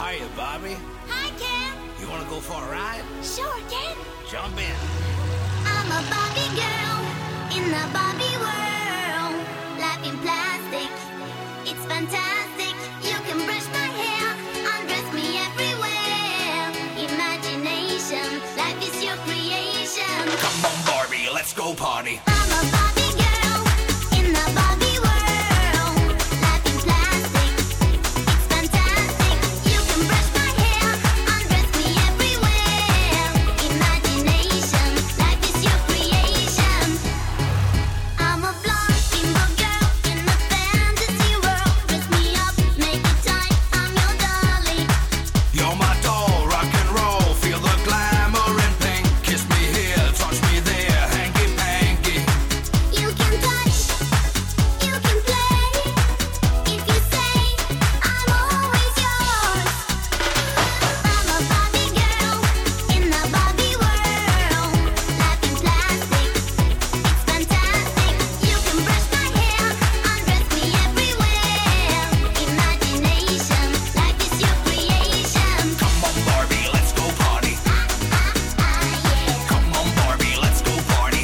Hiya, Bobby. Hi, Ken. You wanna go for a ride? Sure, Ken. Jump in. I'm a Barbie girl in the Barbie world. Life in plastic, it's fantastic. You can brush my hair, undress me everywhere. Imagination, life is your creation. Come on, Barbie, let's go party. I'm a Barbie girl in the Barbie world. Life in plastic, it's fantastic. You can brush my hair, undress me everywhere. Imagination, life is your creation. I'm a blonde bimbo girl in a fantasy world. Dress me up, make it tight, I'm your dolly. You're my doll, rock and roll. Feel the glamour and pink. Kiss me here, touch me there, hanky panky. You can touch, you can play. If you say I'm always yours. I'm a Barbie girl in the Barbie world. Life in plastic, it's fantastic. You can brush my hair, undress me everywhere. Imagination, life is your creation. Come on, Barbie, let's go party. Yeah. Come on, Barbie, let's go party.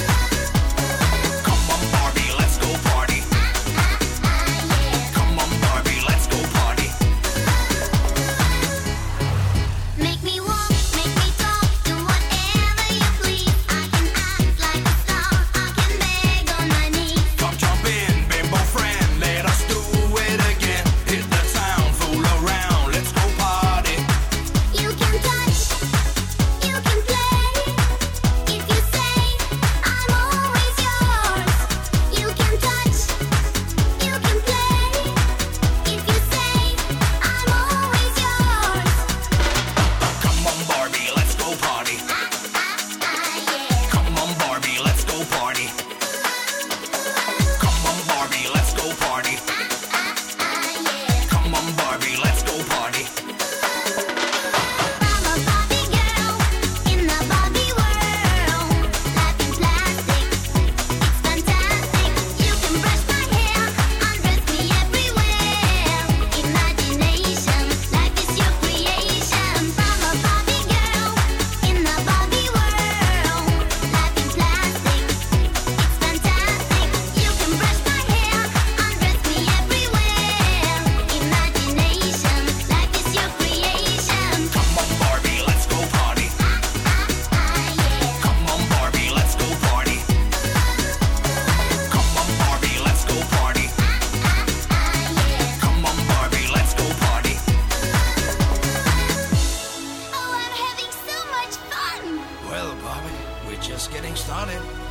Come on, Barbie, let's go party. Come on, Barbie, let's go party. Make me walk, make me talk, do whatever you please. I can act like a star, I can beg on my knees. Come jump in, bimbo friend, let us do it again. Hit the town, fool around, let's go party. You can touch, you can play. If you say I'm always yours. You can touch, you can play. If you say I'm always yours. Come on, Barbie, let's go party. Yeah. Come on, Barbie, let's go party. Come on, Barbie, let's go party. Yeah. Come on, Barbie, let's go party. I'm a Barbie girl in the Barbie world. Life in plastic, it's fantastic. You can brush my hair, undress me everywhere. Imagination, life is your creation. I'm a Barbie girl in the Barbie world. Life in plastic, it's fantastic. You can brush my hair, undress me everywhere. Imagination, life is your creation. Come on, Barbie, let's go party. Yeah. Come on, Barbie, let's go party. Come on, Barbie, let's go party. Come on, Barbie, let's go party. Oh, I'm having so much fun! Well, Bobby, we're just getting started.